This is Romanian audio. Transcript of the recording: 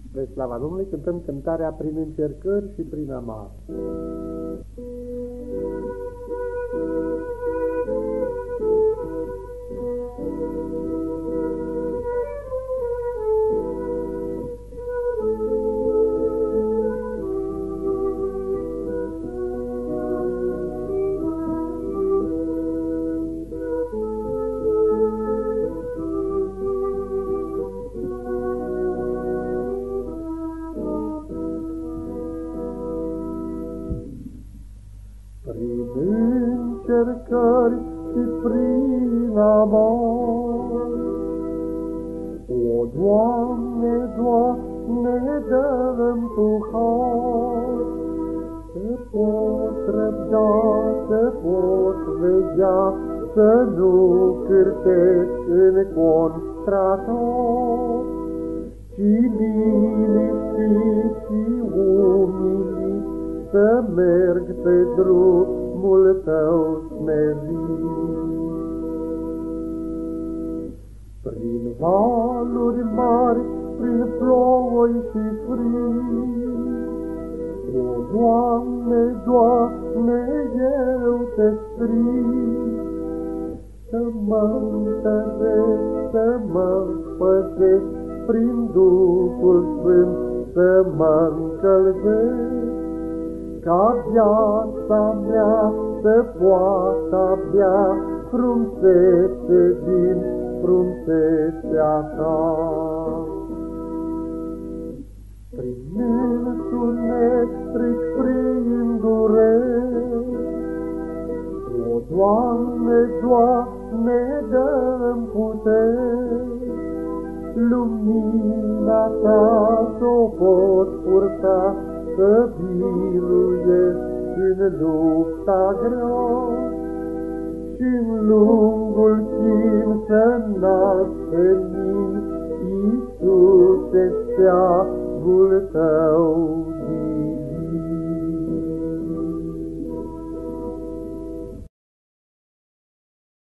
Spre slava Domnului cântăm cântarea Prin încercări și prin amar. Prin încercări și prin amar, O, Doamne, Doamne, dă-mi Tu har, să pot răbda, să pot vedea, să nu cârtesc în contra Ta, ci liniștit și umilit, să merg pe drumul Tău smerit. Prin valuri mari, prin ploi și frig, O, Doamne, Doamne, eu Te strig, să mă întăresc, să mă păzesc, prin Duhul Sfânt să mă încălzesc, ca viața mea să poată avea frumusețe din frumusețea Ta. Prin întuneric trec prin dureri, O, Doamne, Doamne, dă-mi puteri, lumina Ta s-o pot purta, să biruiesc în lupta grea, și-n lungul chin să nasc în mine, Iisuse, steagul Tău